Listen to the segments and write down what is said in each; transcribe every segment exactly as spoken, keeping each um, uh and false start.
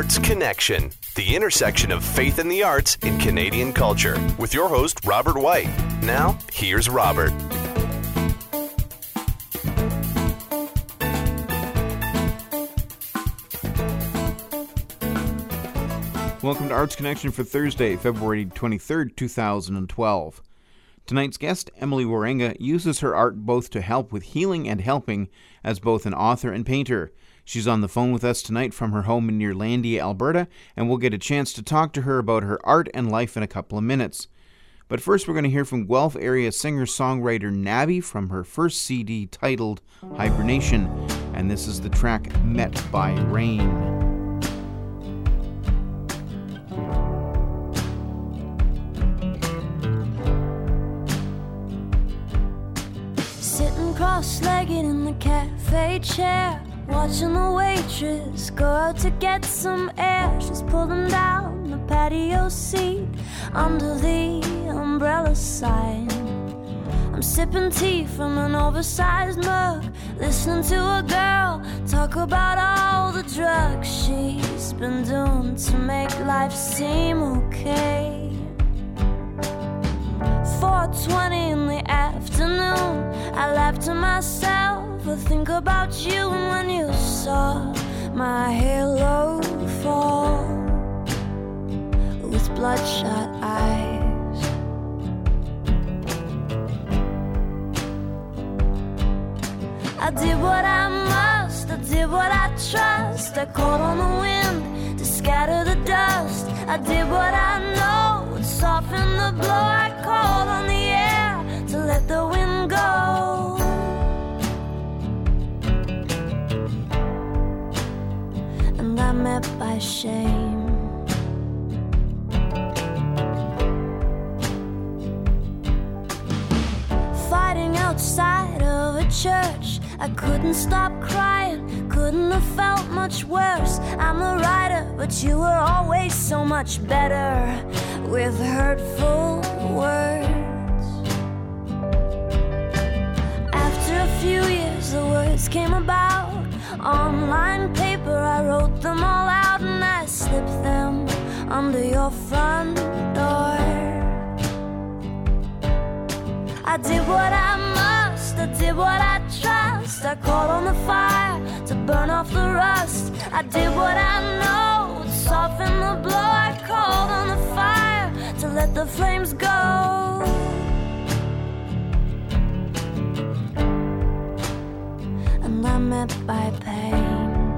Arts Connection, the intersection of faith and the arts in Canadian culture, with your host, Robert White. Now, here's Robert. Welcome to Arts Connection for Thursday, February twenty-third, two thousand twelve. Tonight's guest, Emily Warenga, uses her art both to help with healing and helping as both an author and painter. She's on the phone with us tonight from her home in Nearlandia, Alberta, and we'll get a chance to talk to her about her art and life in a couple of minutes. But first, we're going to hear from Guelph area singer-songwriter Nabby from her first C D titled Hibernation, and this is the track Met by Rain. Sitting cross-legged in the cafe chair, watching the waitress go out to get some air. She's pulling down the patio seat under the umbrella sign. I'm sipping tea from an oversized mug, listening to a girl talk about all the drugs she's been doing to make life seem okay. four twenty in the afternoon, I laugh to myself, I think about you. And when you saw my halo fall with bloodshot eyes, I did what I must, I did what I trust. I called on the wind to scatter the dust. I did what I know would soften the blow. I called on the air to let the wind go. And I met by shame. Fighting outside of a church, I couldn't stop crying, couldn't have felt much worse. I'm a writer, but you were always so much better with hurtful words. After a few years, the words came about. Online paper, I wrote them all out, and I slipped them under your front door. I did what I must, I did what I trust. I called on the fire to burn off the rust. I did what I know would soften the blow. I called on the fire to let the flames go. And I met by pain.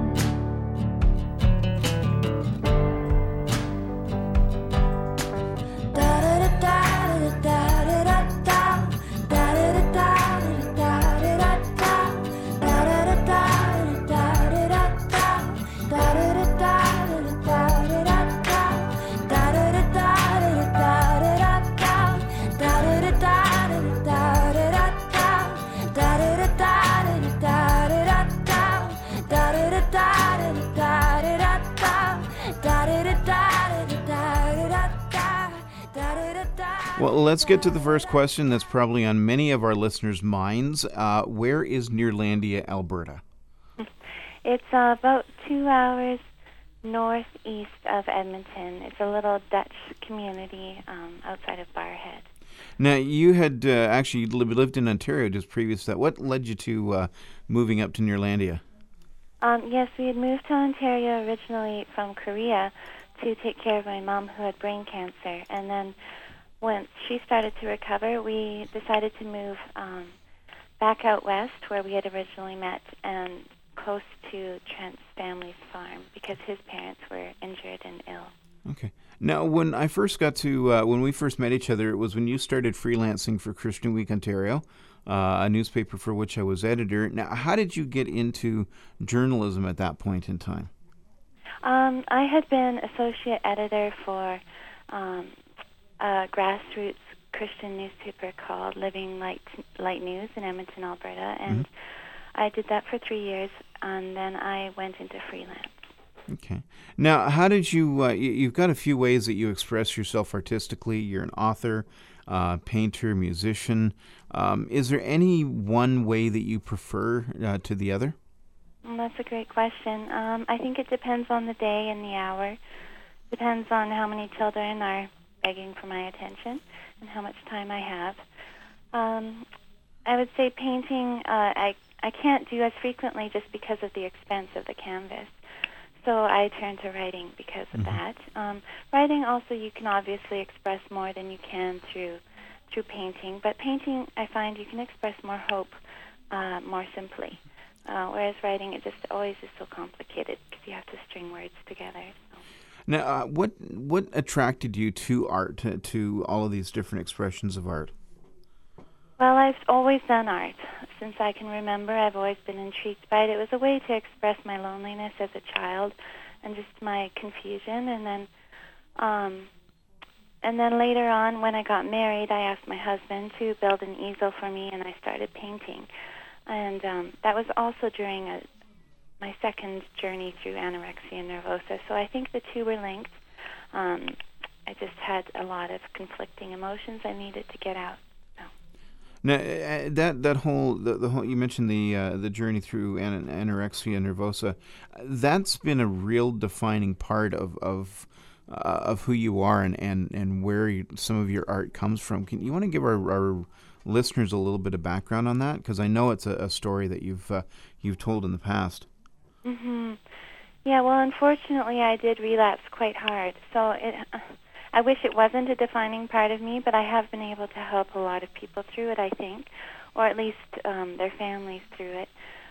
Well, let's get to the first question that's probably on many of our listeners' minds. Uh, where is Nearlandia, Alberta? It's uh, about two hours northeast of Edmonton. It's a little Dutch community um, outside of Barrhead. Now, you had uh, actually li- lived in Ontario just previous to that. What led you to uh, moving up to Nearlandia? Um, yes, we had moved to Ontario originally from Korea to take care of my mom who had brain cancer. And then once she started to recover, we decided to move um, back out west where we had originally met and close to Trent's family's farm because his parents were injured and ill. Okay. Now, when I first got to, uh, when we first met each other, it was when you started freelancing for Christian Week Ontario, uh, a newspaper for which I was editor. Now, how did you get into journalism at that point in time? Um, I had been associate editor for um, a grassroots Christian newspaper called Living Light, Light News in Edmonton, Alberta, and mm-hmm. I did that for three years, and then I went into freelance. Okay. Now, how did you, uh, you've got a few ways that you express yourself artistically. You're an author, uh, painter, musician. Um, is there any one way that you prefer uh, to the other? Well, that's a great question. Um, I think it depends on the day and the hour. Depends on how many children are begging for my attention and how much time I have. Um, I would say painting, uh, I, I can't do as frequently just because of the expense of the canvas. So I turn to writing because of Mm-hmm. that. Um, writing also, you can obviously express more than you can through through painting. But painting, I find you can express more hope uh, more simply. Uh, whereas writing, it just always is so complicated because you have to string words together. So. Now, uh, what what attracted you to art, to, to all of these different expressions of art? Well, I've always done art. Since I can remember, I've always been intrigued by it. It was a way to express my loneliness as a child and just my confusion. And then um, and then later on, when I got married, I asked my husband to build an easel for me, and I started painting. And um, that was also during a, my second journey through anorexia nervosa. So I think the two were linked. Um, I just had a lot of conflicting emotions I needed to get out. Now, uh, that that whole the, the whole you mentioned the uh, the journey through an, anorexia nervosa, that's been a real defining part of of uh, of who you are and and and where you, some of your art comes from. Can you want to give our, our listeners a little bit of background on that? Because I know it's a, a story that you've uh, you've told in the past. Mm-hmm. Yeah. Well, unfortunately, I did relapse quite hard. So it. Uh, I wish it wasn't a defining part of me, but I have been able to help a lot of people through it, I think, or at least um, their families through it.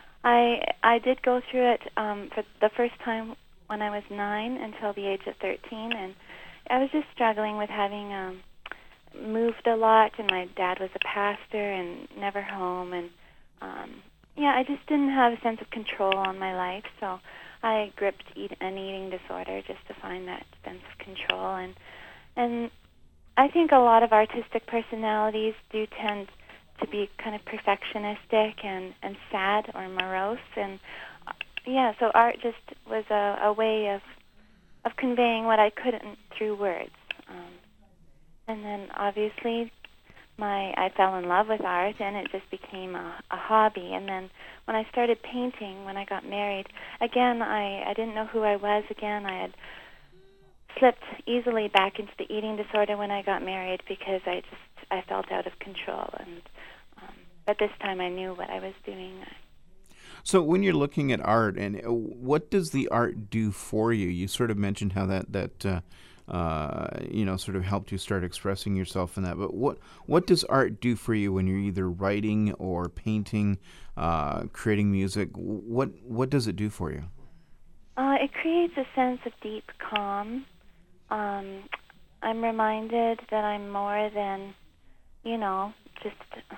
I I did go through it um, for the first time when I was nine until the age of thirteen, and I was just struggling with having um, moved a lot, and my dad was a pastor and never home, and um, yeah, I just didn't have a sense of control on my life, so I gripped eat, an eating disorder just to find that sense of control. and And I think a lot of artistic personalities do tend to be kind of perfectionistic and, and sad or morose. And, uh, yeah, so art just was a, a way of of conveying what I couldn't through words. Um, and then, obviously, my I fell in love with art, and it just became a, a hobby. And then when I started painting, when I got married, again, I, I didn't know who I was again. I had slipped easily back into the eating disorder when I got married because I just I felt out of control, and um, but this time I knew what I was doing. So when you're looking at art, and what does the art do for you? You sort of mentioned how that that uh, uh, you know sort of helped you start expressing yourself in that. But what what does art do for you when you're either writing or painting, uh, creating music? What what does it do for you? Uh, it creates a sense of deep calm. Um, I'm reminded that I'm more than, you know, just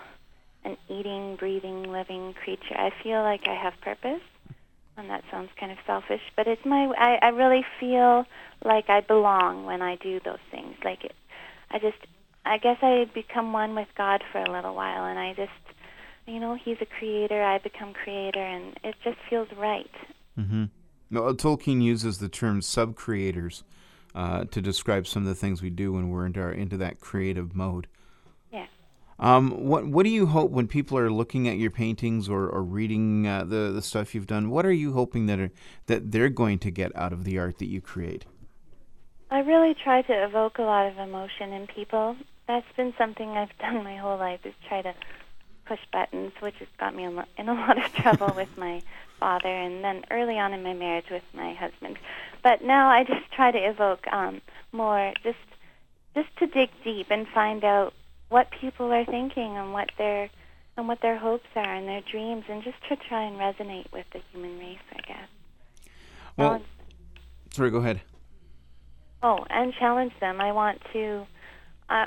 an eating, breathing, living creature. I feel like I have purpose, and that sounds kind of selfish, but it's my. I, I really feel like I belong when I do those things. Like it, I just, I guess I become one with God for a little while, and I just, you know, He's a creator. I become creator, and it just feels right. Mm-hmm. No, Tolkien uses the term sub-creators uh, to describe some of the things we do when we're into, our, into that creative mode. Yeah. Um, what What do you hope when people are looking at your paintings or, or reading uh, the the stuff you've done? What are you hoping that are, that they're going to get out of the art that you create? I really try to evoke a lot of emotion in people. That's been something I've done my whole life, is try to push buttons, which has got me in in a lot of trouble with my father, and then early on in my marriage with my husband. But now I just try to evoke um, more, just just to dig deep and find out what people are thinking and what their and what their hopes are and their dreams, and just to try and resonate with the human race, I guess. Well, Challenge, sorry, go ahead. oh, and challenge them. I want to, uh,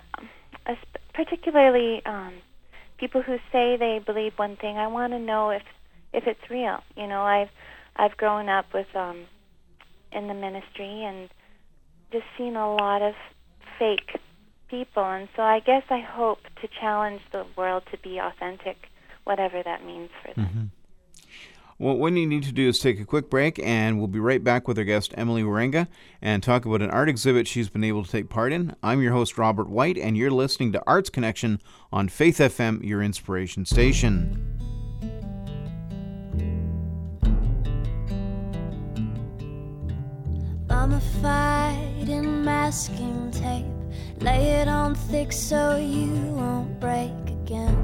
particularly um, people who say they believe one thing. I want to know if if it's real. You know, I've I've grown up with um in the ministry and just seen a lot of fake people, and so I guess I hope to challenge the world to be authentic, whatever that means for them. Mm-hmm. Well, what you need to do is take a quick break, and we'll be right back with our guest, Emily Wierenga, and talk about an art exhibit she's been able to take part in. I'm your host, Robert White, and you're listening to Arts Connection on Faith F M, your inspiration station. Mummified in masking tape, lay it on thick so you won't break again.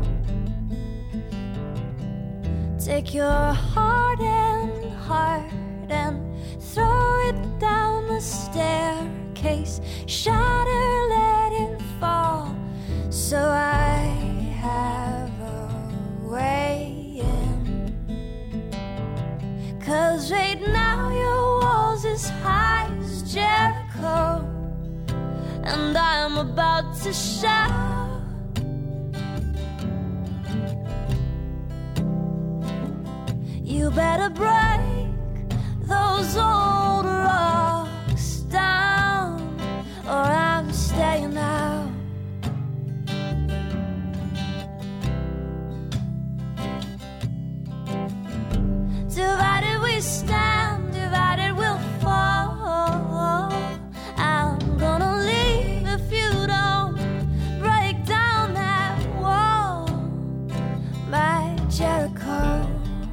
Take your heart and heart and throw it down the staircase. Shatter, let it fall, so I have a way in. 'Cause right now your walls as high as Jericho, and I'm about to shout. You better break those old rocks down, or I'm staying out. Divided we stand, divided we'll fall. I'm gonna leave if you don't break down that wall, my Jericho.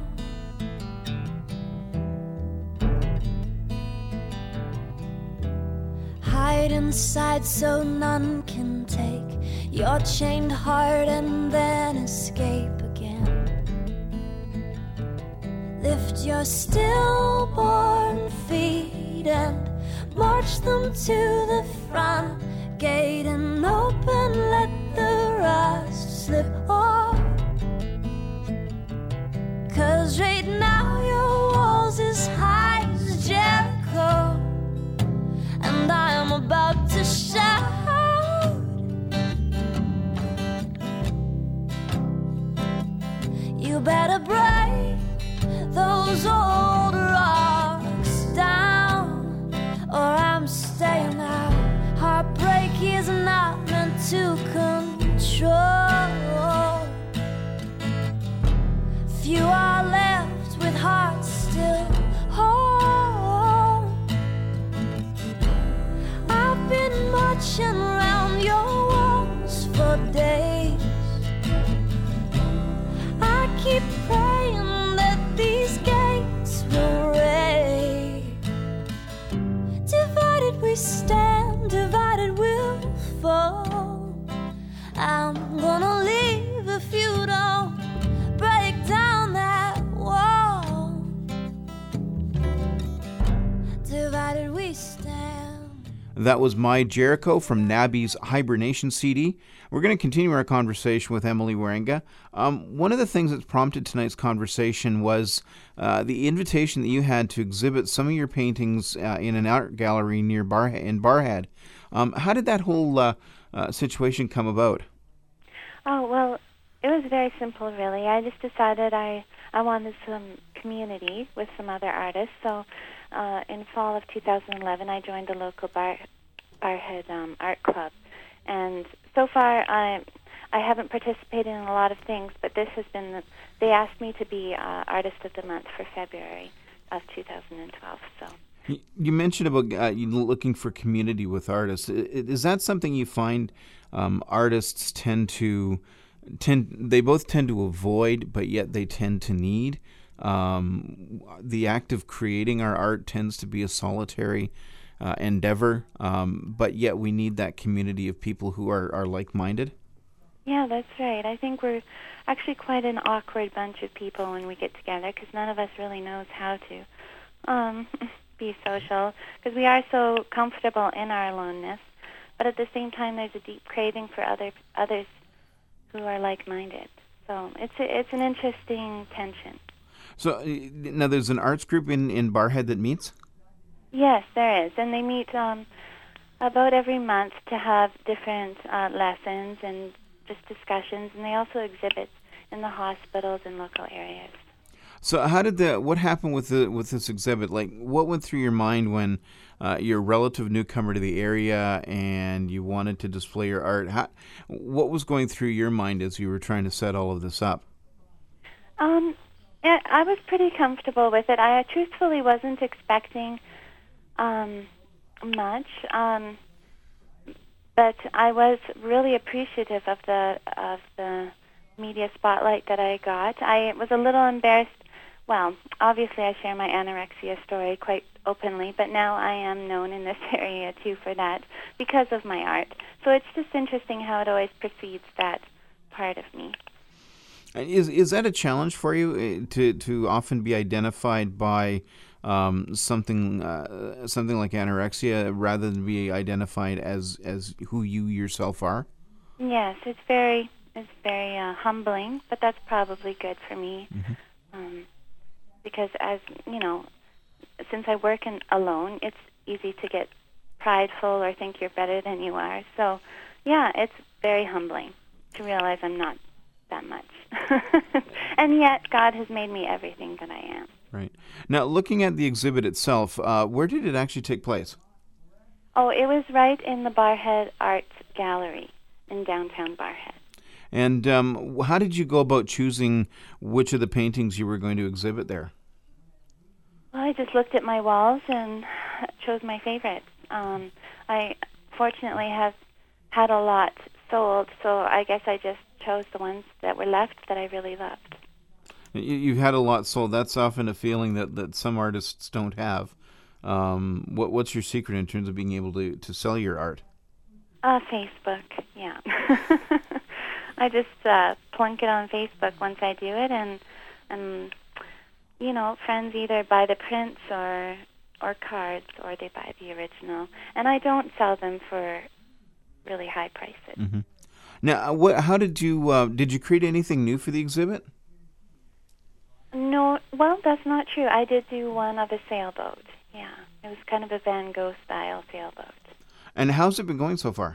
Hide inside so none can take your chained heart and then escape again. Lift your stillborn feet and march them to the front gate and open, let the rust slip off. 'Cause right now your walls as high as Jericho, and I'm about to shout. You better break those old rocks down, or I'm staying out. Heartbreak is not meant to control. Few are left with hearts still whole. I've been marching around your walls for days. I keep praying that these gates will raise. Divided we stand, divided we'll fall. I'm gonna leave if you don't break down that wall. Divided we stand. That was My Jericho from Nabby's Hibernation C D. We're going to continue our conversation with Emily Wierenga. Um, one of the things that's prompted tonight's conversation was uh, the invitation that you had to exhibit some of your paintings uh, in an art gallery near Bar in Barrhead. Um, how did that whole uh, uh, situation come about? Oh, well, it was very simple, really. I just decided I, I wanted some community with some other artists. So uh, in fall of two thousand eleven, I joined the local Bar, Barrhead um, Art Club. And so far, I I haven't participated in a lot of things, but this has been, the, they asked me to be uh, Artist of the Month for February of two thousand twelve. So you mentioned about uh, you looking for community with artists. Is that something you find um, artists tend to, tend they both tend to avoid, but yet they tend to need? Um, the act of creating our art tends to be a solitary Uh, endeavor, um, but yet we need that community of people who are, are like-minded? Yeah, that's right. I think we're actually quite an awkward bunch of people when we get together because none of us really knows how to um, be social because we are so comfortable in our aloneness, but at the same time there's a deep craving for other others who are like-minded. So it's a, it's an interesting tension. So uh, now there's an arts group in, in Barrhead that meets? Yes, there is, and they meet um, about every month to have different uh, lessons and just discussions, and they also exhibit in the hospitals and local areas. So how did the what happened with the with this exhibit? Like, what went through your mind when uh, you're a relative newcomer to the area and you wanted to display your art? How, what was going through your mind as you were trying to set all of this up? Um, yeah, I was pretty comfortable with it. I truthfully wasn't expecting Um, much, um, but I was really appreciative of the of the media spotlight that I got. I was a little embarrassed. Well, obviously, I share my anorexia story quite openly, but now I am known in this area too for that because of my art. So it's just interesting how it always precedes that part of me. Is is that a challenge for you uh, to to often be identified by um, something uh, something like anorexia rather than be identified as as who you yourself are? Yes, it's very it's very uh, humbling, but that's probably good for me. Mm-hmm. Um, because as you know, since I work in alone, it's easy to get prideful or think you're better than you are. So, yeah, it's very humbling to realize I'm not that much. And yet, God has made me everything that I am. Right. Now, looking at the exhibit itself, uh, where did it actually take place? Oh, it was right in the Barrhead Art Gallery in downtown Barrhead. And um, how did you go about choosing which of the paintings you were going to exhibit there? Well, I just looked at my walls and chose my favorites. Um, I fortunately have had a lot sold, so I guess I just chose the ones that were left that I really loved. You've had a lot sold. That's often a feeling that, that some artists don't have. Um, what What's your secret in terms of being able to, to sell your art? Uh, Facebook, yeah. I just uh, plunk it on Facebook once I do it, and and you know, friends either buy the prints or or cards, or they buy the original, and I don't sell them for really high prices. Mm-hmm. Now, what? How did you uh, did you create anything new for the exhibit? No, well, that's not true. I did do one of a sailboat. Yeah, it was kind of a Van Gogh style sailboat. And how's it been going so far?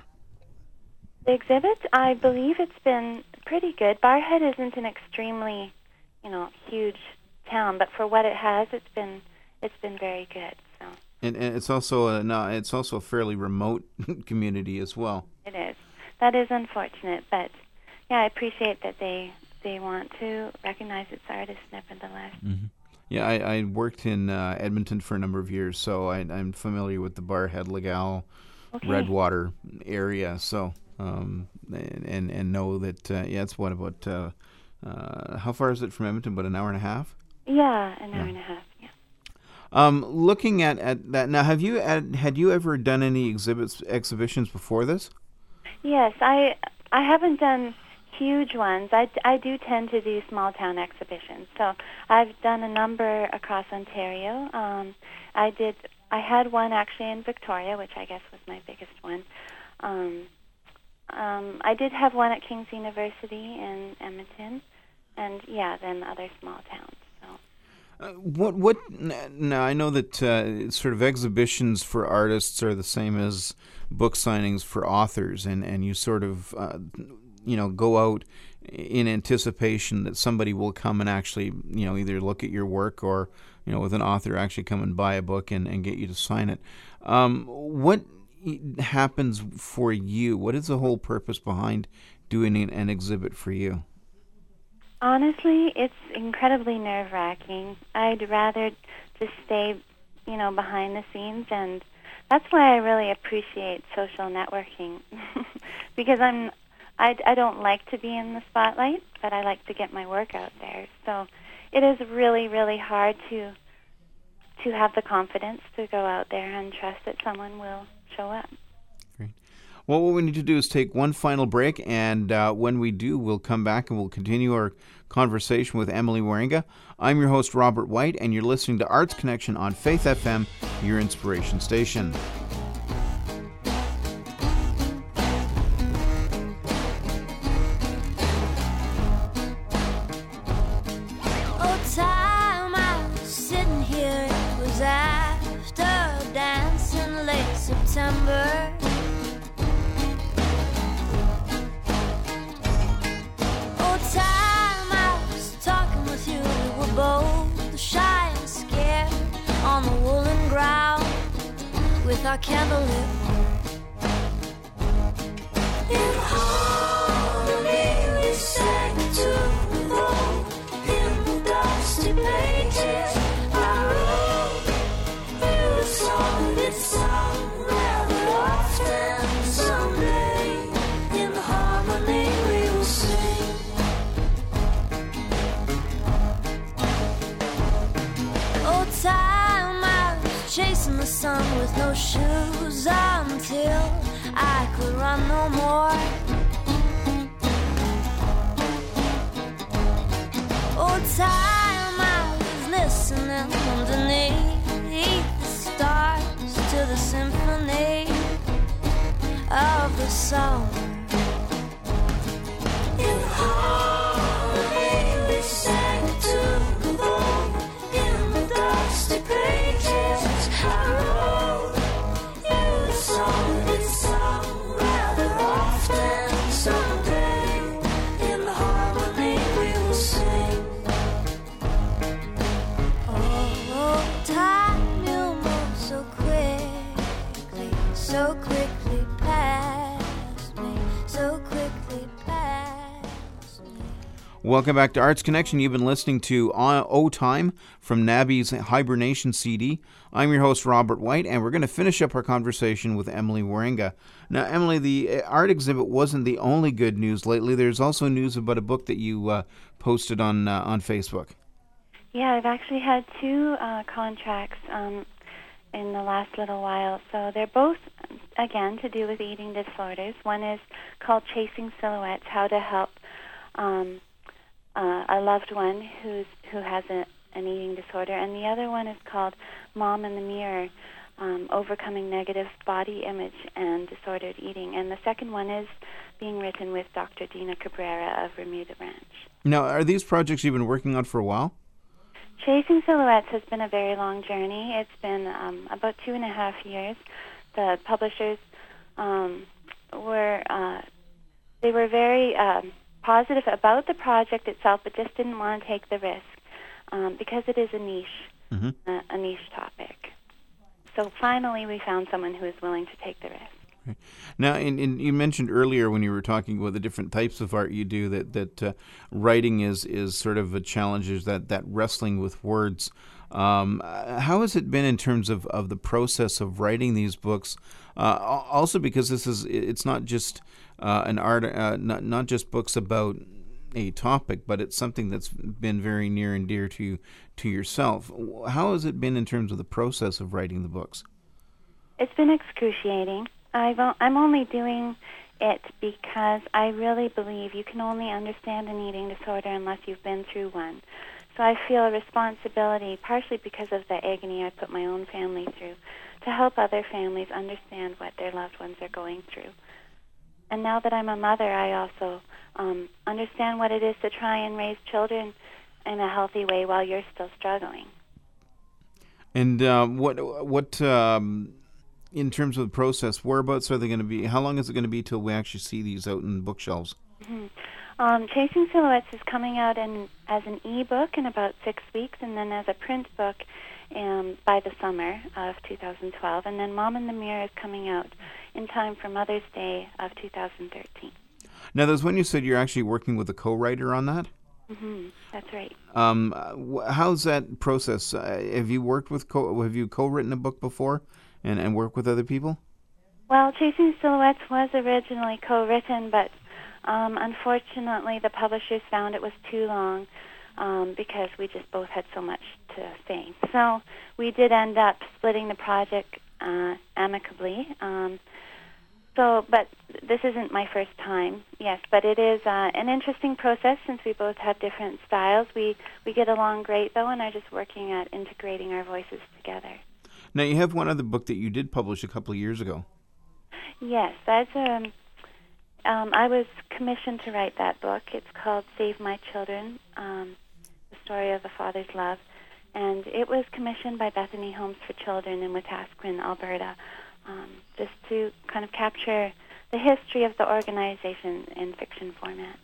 The exhibit, I believe it's been pretty good. Barrhead isn't an extremely, you know, huge town, but for what it has, it's been it's been very good. So. And, and it's also a no, it's also a fairly remote community as well. It is. That is unfortunate, but yeah, I appreciate that they they want to recognize its artists nevertheless. Mm-hmm. Yeah, I, I worked in uh, Edmonton for a number of years, so I, I'm familiar with the Barrhead, Legal, okay. Redwater area. So um, and and know that uh, yeah, it's what about uh, uh, how far is it from Edmonton? About an hour and a half. Yeah, an hour yeah. and a half. Yeah. Um, looking at, at that now, have you had, had you ever done any exhibits exhibitions before this? Yes, I I haven't done huge ones. I, I do tend to do small town exhibitions. So I've done a number across Ontario. Um, I did. I had one actually in Victoria, which I guess was my biggest one. Um, um, I did have one at King's University in Edmonton, and yeah, then other small towns. Uh, what what now? I know that uh, sort of exhibitions for artists are the same as book signings for authors, and, and you sort of uh, you know go out in anticipation that somebody will come and actually you know either look at your work or you know with an author actually come and buy a book and, and get you to sign it. Um, what happens for you? What is the whole purpose behind doing an exhibit for you? Honestly, it's incredibly nerve-wracking. I'd rather just stay, you know, behind the scenes, and that's why I really appreciate social networking, because I'm, I, I don't like to be in the spotlight, but I like to get my work out there. So it is really, really hard to to have the confidence to go out there and trust that someone will show up. Great. Well, what we need to do is take one final break, and uh, when we do, we'll come back and we'll continue our conversation with Emily Wierenga. I'm your host, Robert White, and you're listening to Arts Connection on Faith F M, your inspiration station. Oh, time I was sitting here, it was after dancing late September. Both shy and scared on the woolen ground with our candlelit in harmony we sang to the Lord in the dusty pages. I wrote you a song that's sung rather often. Someday in harmony we will sing. Time I was run with no shoes until I could run no more. Oh, time I was listening underneath the stars to the symphony of the song. In harmony we sang a tune of old. In the dusty pages I wrote you a song and sung rather often. Someday in harmony we will sing. Oh, time you move so quickly, so quickly past me, so quickly past me. Welcome back to Arts Connection. You've been listening to O Time from Nabby's Hibernation C D. I'm your host, Robert White, and we're going to finish up our conversation with Emily Waringa. Now, Emily, the art exhibit wasn't the only good news lately. There's also news about a book that you uh, posted on uh, on Facebook. Yeah, I've actually had two uh, contracts um, in the last little while. So they're both, again, to do with eating disorders. One is called Chasing Silhouettes, How to Help um, uh, a Loved One who's who has a, an eating disorder. And the other one is called Mom in the Mirror, um, Overcoming Negative Body Image and Disordered Eating. And the second one is being written with Doctor Dina Cabrera of Remuda Ranch. Now, are these projects you've been working on for a while? Chasing Silhouettes has been a very long journey. It's been um, about two and a half years. The publishers um, were uh, they were very um, positive about the project itself, but just didn't want to take the risk um, because it is a niche, Mm-hmm. uh, a niche topic. So finally, we found someone who is willing to take the risk. Now, in, in, you mentioned earlier when you were talking about the different types of art you do that that uh, writing is is sort of a challenge, is that, that wrestling with words. Um, uh, how has it been in terms of, of the process of writing these books? Uh, al- also, because this is it's not just uh, an art, uh, not not just books about a topic, but it's something that's been very near and dear to to yourself. How has it been in terms of the process of writing the books? It's been excruciating. I've, o- I'm only doing it because I really believe you can only understand an eating disorder unless you've been through one. So I feel a responsibility, partially because of the agony I put my own family through, to help other families understand what their loved ones are going through. And now that I'm a mother, I also um, understand what it is to try and raise children in a healthy way while you're still struggling. And uh, what what um, in terms of the process, whereabouts are they going to be? How long is it going to be till we actually see these out in bookshelves? Mm-hmm. Um, Chasing Silhouettes is coming out in, as an e-book in about six weeks, and then as a print book um, by the summer of two thousand twelve. And then Mom in the Mirror is coming out in time for Mother's Day of two thousand thirteen. Now, there's when you said you're actually working with a co-writer on that. Mm-hmm. That's right. Um, wh- how's that process? Uh, have you worked with co- have you co-written a book before, and and worked with other people? Well, Chasing Silhouettes was originally co-written, but um, unfortunately the publishers found it was too long um, because we just both had so much to say. So we did end up splitting the project uh, amicably. Um, so, but this isn't my first time, yes, but it is uh, an interesting process since we both have different styles. We, we get along great, though, and are just working at integrating our voices together. Now, you have one other book that you did publish a couple of years ago. Yes, that's um, um, I was commissioned to write that book. It's called Save My Children, um, the story of a father's love, and it was commissioned by Bethany Homes for Children in Wetaskiwin, Alberta, um, just to kind of capture the history of the organization in fiction format.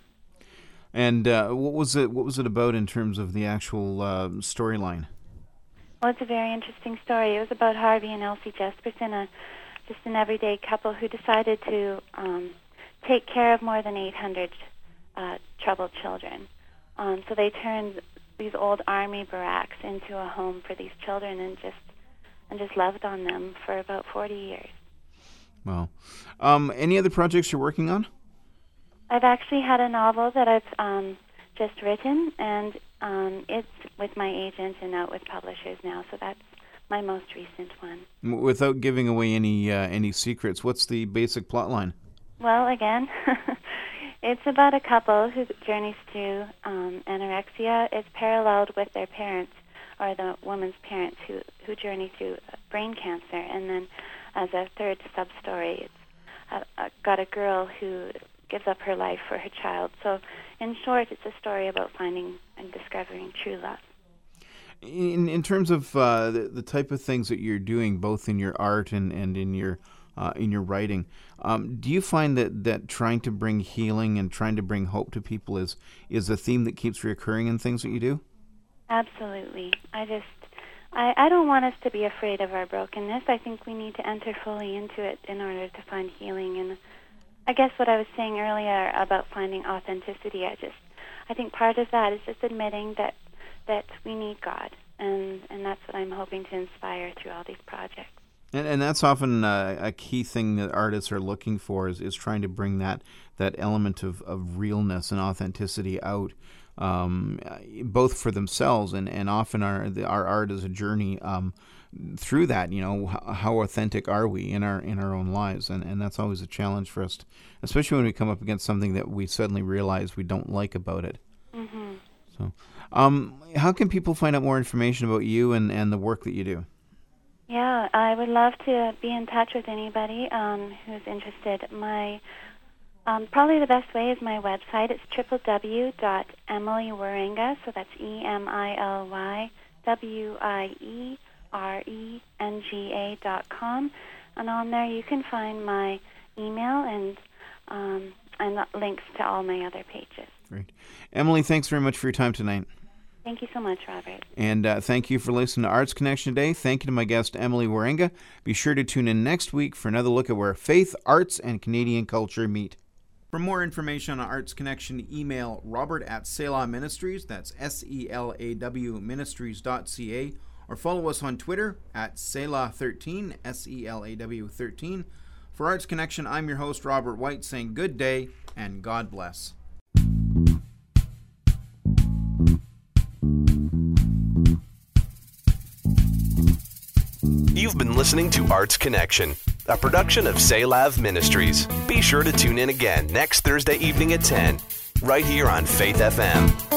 And uh, what was it? What was it about in terms of the actual uh, storyline? Well, it's a very interesting story. It was about Harvey and Elsie Jesperson, a just an everyday couple who decided to um, take care of more than eight hundred uh, troubled children. Um, so they turned these old army barracks into a home for these children, and just and just loved on them for about forty years. Wow. Um, any other projects you're working on? I've actually had a novel that I've um, just written, and um, it's with my agent and out with publishers now. So that's my most recent one. Without giving away any uh, any secrets, what's the basic plot line? Well, again, it's about a couple who journeys through um, anorexia. It's paralleled with their parents, or the woman's parents, who, who journey through brain cancer. And then as a third sub-story, it's uh, uh, got a girl who gives up her life for her child. So in short, it's a story about finding and discovering true love. In in terms of uh, the, the type of things that you're doing, both in your art and, and in your uh, in your writing, um, do you find that, that trying to bring healing and trying to bring hope to people is is a theme that keeps reoccurring in things that you do? Absolutely. I just, I, I don't want us to be afraid of our brokenness. I think we need to enter fully into it in order to find healing. And I guess what I was saying earlier about finding authenticity, I just, I think part of that is just admitting that that we need God, and, and that's what I'm hoping to inspire through all these projects. And, and that's often uh, a key thing that artists are looking for is, is trying to bring that that element of, of realness and authenticity out, um, both for themselves and, and often our the, our art is a journey um, through that. You know, how, how authentic are we in our in our own lives, and, and that's always a challenge for us, especially when we come up against something that we suddenly realize we don't like about it. Mm-hmm. So, um, how can people find out more information about you and, and the work that you do? Yeah, I would love to be in touch with anybody um, who's interested. My um, probably the best way is my website. It's w w w dot emily warenga, so that's E M I L Y W I E R E N G A dot com, and on there you can find my email and um, and links to all my other pages. Great. Emily, thanks very much for your time tonight. Thank you so much, Robert. And uh, thank you for listening to Arts Connection today. Thank you to my guest, Emily Warenga. Be sure to tune in next week for another look at where faith, arts, and Canadian culture meet. For more information on Arts Connection, email Robert at Selah Ministries, that's S E L A W ministries dot C A, or follow us on Twitter at Selah thirteen, S E L A W thirteen. For Arts Connection, I'm your host, Robert White, saying good day and God bless. You've been listening to Arts Connection, a production of Selah Ministries. Be sure to tune in again next Thursday evening at ten, right here on Faith F M.